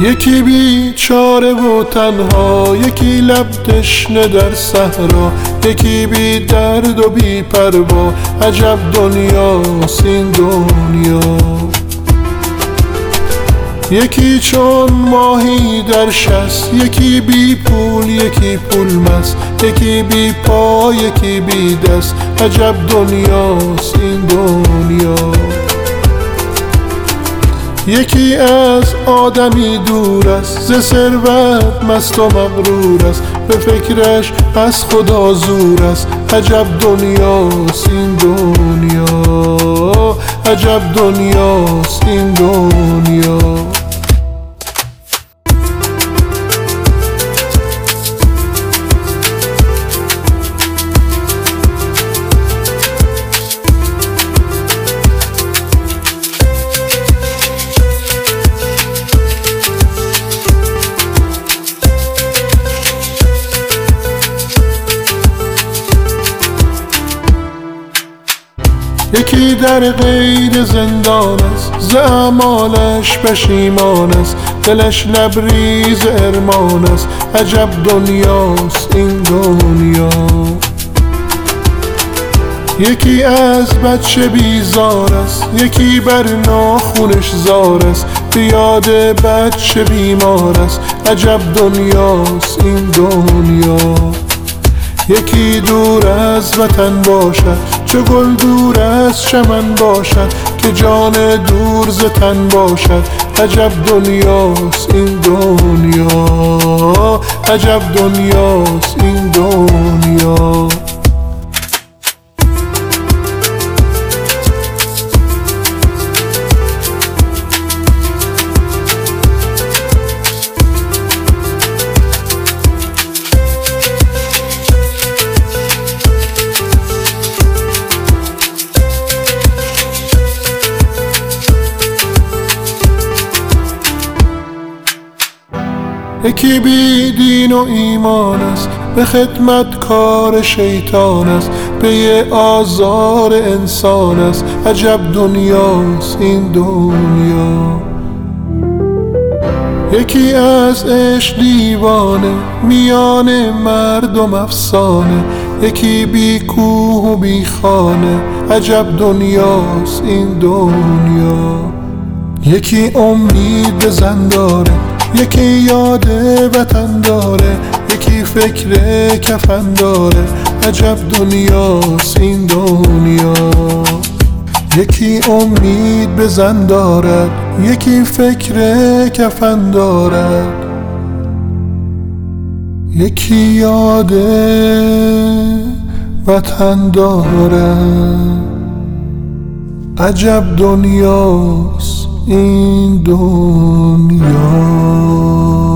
یکی بیچاره و تنها، یکی لب تشنه در صحرا، یکی بی درد و بی پروا. عجب دنیاست این دنیا. یکی چون ماهی در شست، یکی بی پول یکی پول مست، یکی بی پا یکی بی دست. عجب دنیاست این دنیا. یکی از آدمی دور است، ز ثروت مست و مغرور است، به فکرش از خدا زور است. عجب دنیاست این دنیا. عجب دنیاست این دنیا. یکی در قید زندان است، ز اعمالش پشیمان است، دلش لبریز ارمان است. عجب دنیاست این دنیا. یکی از بچه بیزار است، یکی بر ناخونش زار است، به یاد بچه بیمار است. عجب دنیاست این دنیا. یکی دور از وطن باشد، چو گل دور از چمن باشد، که جان دور ز تن باشد. عجب دنیاست این دنیا. عجب دنیاست این دنیا. یکی بی دین و ایمان است، به خدمت کار شیطان است، پی آزار انسان است. عجب دنیاست این دنیا. یکی از عشق دیوانه، میان مردم افسانه، یکی بی کوه و بی خانه. عجب دنیاست این دنیا. یکی امید به زن داره، یکی یاد وطن داره، یکی فکر کفن داره. عجب دنیاست این دنیا. یکی امید به زن دارد، یکی فکر کفن دارد، یکی یاد وطن دارد. عجب دنیاست این دنیا.